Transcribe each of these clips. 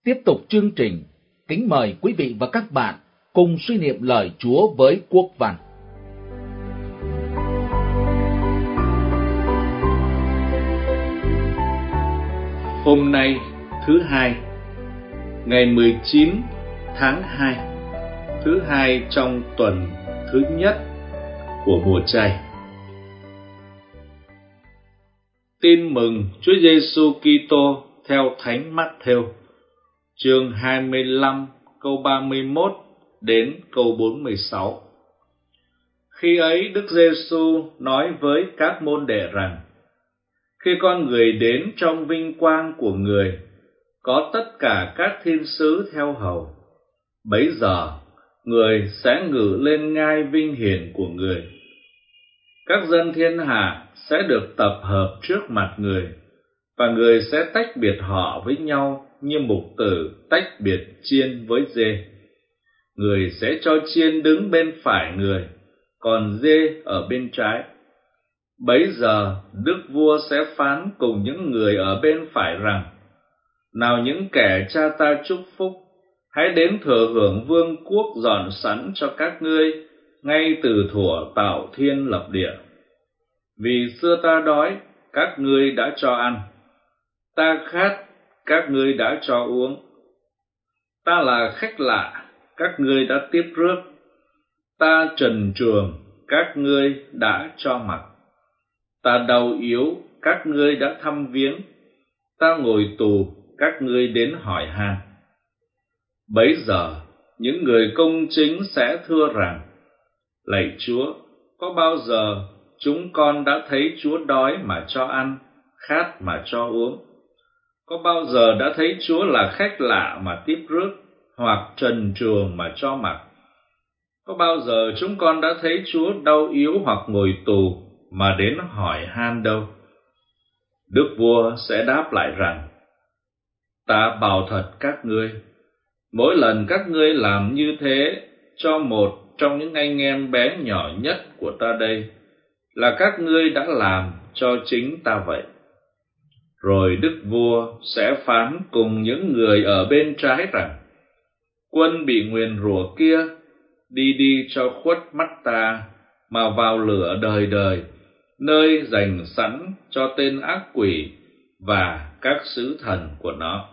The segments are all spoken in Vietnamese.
Tiếp tục chương trình, kính mời quý vị và các bạn cùng suy niệm lời Chúa với Quốc Văn. Hôm nay thứ hai, ngày 19 tháng 2, thứ hai trong tuần thứ nhất của mùa chay. Tin mừng Chúa Giêsu Kitô theo Thánh Mát-thêu, chương 25 câu 31 đến câu 46. Khi ấy Đức Giêsu nói với các môn đệ rằng: Khi con người đến trong vinh quang của người, có tất cả các thiên sứ theo hầu, bấy giờ người sẽ ngự lên ngai vinh hiển của người. Các dân thiên hạ sẽ được tập hợp trước mặt người, và người sẽ tách biệt họ với nhau như mục tử tách biệt chiên với dê. Người sẽ cho chiên đứng bên phải người, còn dê ở bên trái. Bấy giờ Đức Vua sẽ phán cùng những người ở bên phải rằng: Nào những kẻ cha ta chúc phúc, hãy đến thừa hưởng vương quốc dọn sẵn cho các ngươi ngay từ thuở tạo thiên lập địa. Vì xưa ta đói, các ngươi đã cho ăn; ta khát, các ngươi đã cho uống; ta là khách lạ, các ngươi đã tiếp rước; ta trần truồng, các ngươi đã cho mặc; ta đau yếu, các ngươi đã thăm viếng; ta ngồi tù, các ngươi đến hỏi han. Bấy giờ những người công chính sẽ thưa rằng: Lạy Chúa, có bao giờ chúng con đã thấy Chúa đói mà cho ăn, khát mà cho uống? Có bao giờ đã thấy Chúa là khách lạ mà tiếp rước, hoặc trần truồng mà cho mặc? Có bao giờ chúng con đã thấy Chúa đau yếu hoặc ngồi tù mà đến hỏi han đâu? Đức Vua sẽ đáp lại rằng: Ta bảo thật các ngươi, mỗi lần các ngươi làm như thế cho một trong những anh em bé nhỏ nhất của ta đây, là các ngươi đã làm cho chính ta vậy. Rồi Đức Vua sẽ phán cùng những người ở bên trái rằng: Quân bị nguyền rủa kia, đi đi cho khuất mắt ta, mà vào lửa đời đời, nơi dành sẵn cho tên ác quỷ và các sứ thần của nó.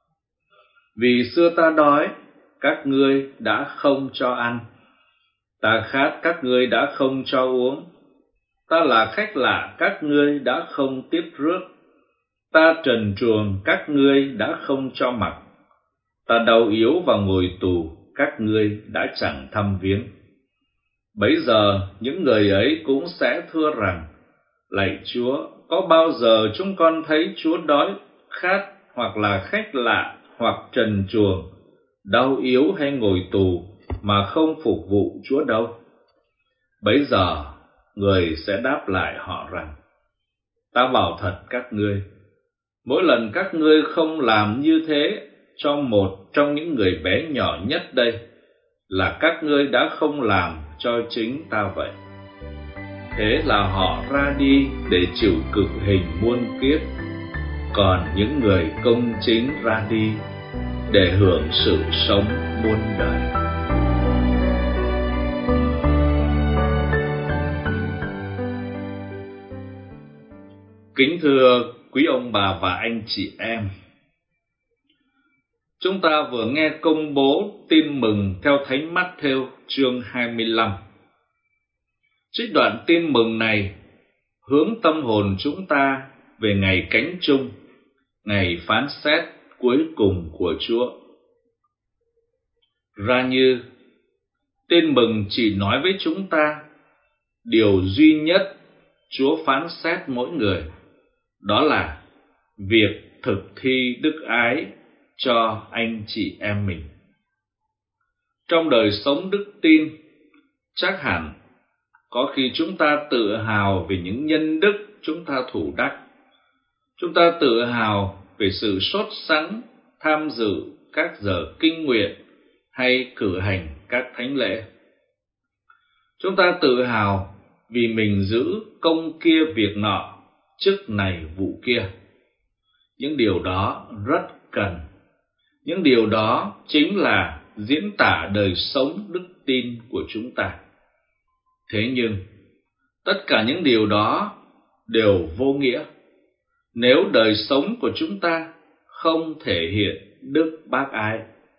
Vì xưa ta đói, các ngươi đã không cho ăn; ta khát, các ngươi đã không cho uống; ta là khách lạ, các ngươi đã không tiếp rước; ta trần truồng, các ngươi đã không cho mặc; ta đau yếu và ngồi tù, các ngươi đã chẳng thăm viếng. Bấy giờ những người ấy cũng sẽ thưa rằng: Lạy Chúa, có bao giờ chúng con thấy Chúa đói, khát, hoặc là khách lạ, hoặc trần truồng, đau yếu hay ngồi tù mà không phục vụ Chúa đâu? Bấy giờ người sẽ đáp lại họ rằng: Ta bảo thật các ngươi, mỗi lần các ngươi không làm như thế cho một trong những người bé nhỏ nhất đây, là các ngươi đã không làm cho chính ta vậy. Thế là họ ra đi để chịu cực hình muôn kiếp, còn những người công chính ra đi để hưởng sự sống muôn đời. Kính thưa quý ông bà và anh chị em, chúng ta vừa nghe công bố tin mừng theo Thánh Mát-thêu chương 25. Trích đoạn tin mừng này hướng tâm hồn chúng ta về ngày cánh chung, ngày phán xét cuối cùng của Chúa. Ra như tin mừng chỉ nói với chúng ta điều duy nhất Chúa phán xét mỗi người, đó là việc thực thi đức ái cho anh chị em mình. Trong đời sống đức tin, chắc hẳn có khi chúng ta tự hào về những nhân đức chúng ta thủ đắc. Chúng ta tự hào về sự sốt sắng tham dự các giờ kinh nguyện hay cử hành các thánh lễ. Chúng ta tự hào vì mình giữ công kia việc nọ, chức này vụ kia. Những điều đó rất cần, Những điều đó chính là diễn tả đời sống đức tin của chúng ta. Thế nhưng, tất cả những điều đó đều vô nghĩa nếu đời sống của chúng ta không thể hiện đức bác ái.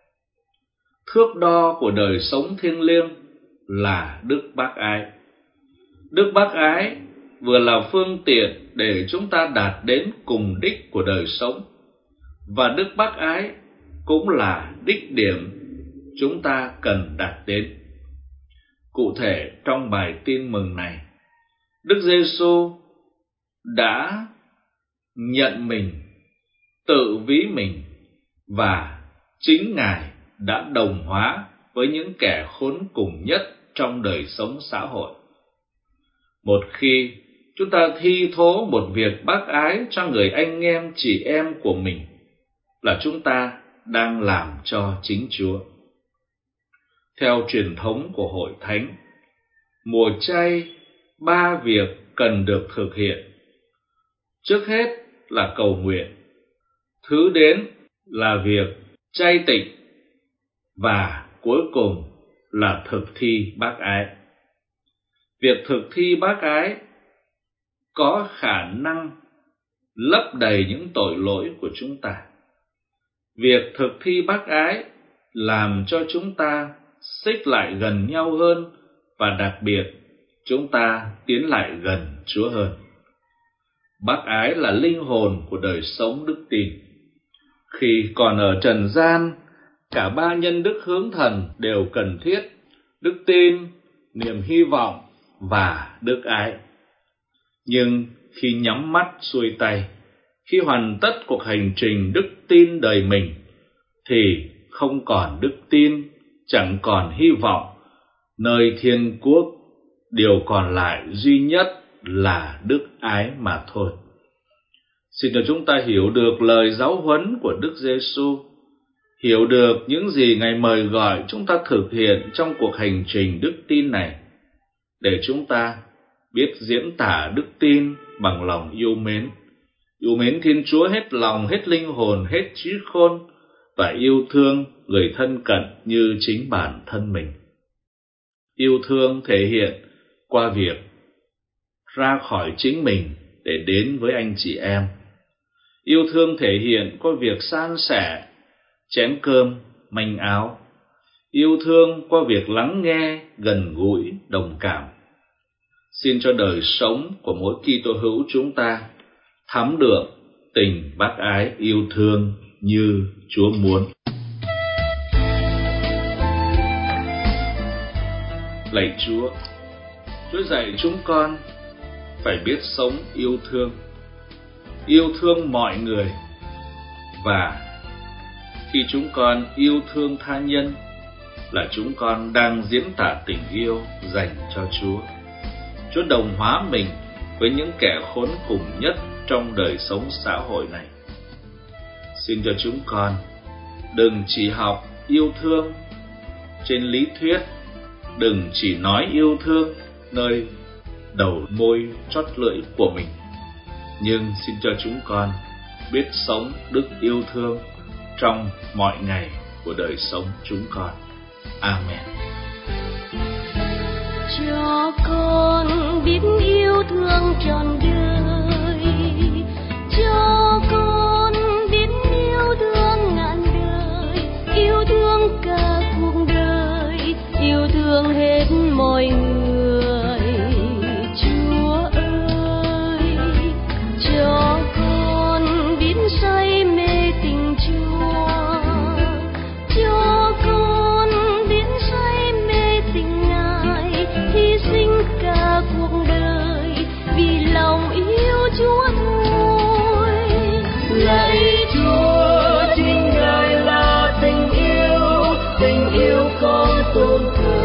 Thước đo của đời sống thiêng liêng là đức bác ái. Đức bác ái vừa là phương tiện để chúng ta đạt đến cùng đích của đời sống, và đức bác ái cũng là đích điểm chúng ta cần đạt đến. Cụ thể, trong bài tin mừng này, Đức Giêsu đã nhận mình, tự ví mình, và chính Ngài đã đồng hóa với những kẻ khốn cùng nhất trong đời sống xã hội. Một khi chúng ta thi thố một việc bác ái cho người anh em chị em của mình, là chúng ta đang làm cho chính Chúa. Theo truyền thống của Hội Thánh, mùa chay 3 việc cần được thực hiện. Trước hết là cầu nguyện, thứ đến là việc chay tịnh, và cuối cùng là thực thi bác ái. Việc thực thi bác ái có khả năng lấp đầy những tội lỗi của chúng ta. Việc thực thi bác ái làm cho chúng ta xích lại gần nhau hơn, và đặc biệt chúng ta tiến lại gần Chúa hơn. Bác ái là linh hồn của đời sống đức tin. Khi còn ở trần gian, cả 3 nhân đức hướng thần đều cần thiết: đức tin, niềm hy vọng và đức ái. Nhưng khi nhắm mắt xuôi tay, khi hoàn tất cuộc hành trình đức tin đời mình, thì không còn đức tin, chẳng còn hy vọng nơi thiên quốc. Điều còn lại duy nhất là đức ái mà thôi. Xin cho chúng ta hiểu được lời giáo huấn của Đức Giêsu, hiểu được những gì Ngài mời gọi chúng ta thực hiện trong cuộc hành trình đức tin này, để chúng ta biết diễn tả đức tin bằng lòng yêu mến Thiên Chúa hết lòng, hết linh hồn, hết trí khôn, và yêu thương người thân cận như chính bản thân mình. Yêu thương thể hiện qua việc ra khỏi chính mình để đến với anh chị em. Yêu thương thể hiện qua việc san sẻ, chén cơm, manh áo. Yêu thương qua việc lắng nghe, gần gũi, đồng cảm. Xin cho đời sống của mỗi Kitô hữu chúng ta thắm đượm tình bác ái yêu thương như Chúa muốn. Lạy Chúa, Chúa dạy chúng con phải biết sống yêu thương mọi người, và khi chúng con yêu thương tha nhân là chúng con đang diễn tả tình yêu dành cho Chúa. Chúa đồng hóa mình với những kẻ khốn cùng nhất trong đời sống xã hội này. Xin cho chúng con đừng chỉ học yêu thương trên lý thuyết, đừng chỉ nói yêu thương nơi đầu môi chót lưỡi của mình, nhưng xin cho chúng con biết sống đức yêu thương trong mọi ngày của đời sống chúng con. Amen. Cho con biết yêu thương trọn đời, cho con biết yêu thương ngàn đời, yêu thương cả cuộc đời, yêu thương hết mọi người. Chúa ơi, cho con biết say mê tình Chúa, cho con biết say mê tình Ngài, hy sinh cả cuộc đời vì lòng yêu Chúa thôi. Lạy Chúa, chính Ngài là tình yêu con tôn thờ.